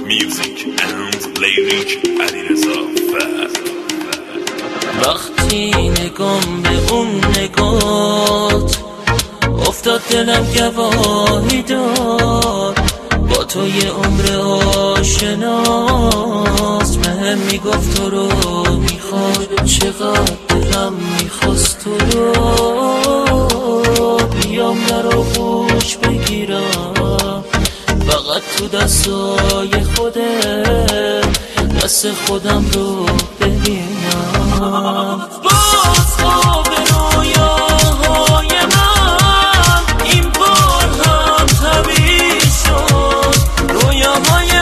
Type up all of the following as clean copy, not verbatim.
Music and lyric علیرضا فرد. وقتی نگام به اون نگات افتاد دلم گواهی داد، با تو یه عمر آشناست. مهم میگفت تو رو میخواد، چقدر دلم میخواست تو رو بیام در آغوش بگیرم، فقط تو دستای دست خودم رو ببینم. باز خواب رویاهای من این بار هم تعبیر شد، رویاهای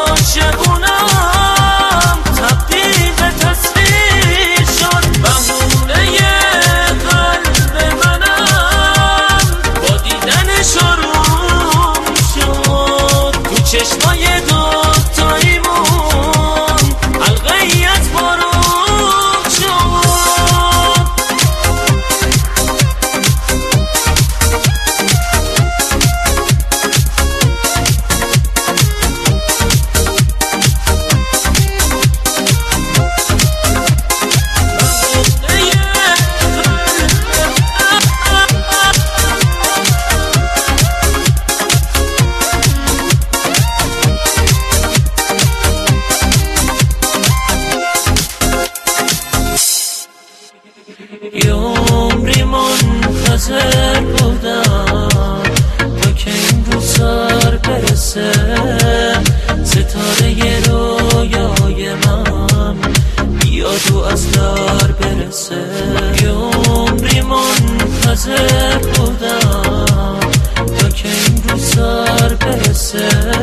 عاشقونم تبدیل به تصویر شد. بهونه قلب منم با دیدنش آروم شد، تو چشمای دوتاییمون حلقه‌ای از بارون شد. یه عمری منتظر بودم تا که این روز سر برسه، ستاره رویای من بیاد و از در برسه. یه عمری منتظر بودم تا که این روز سر برسه،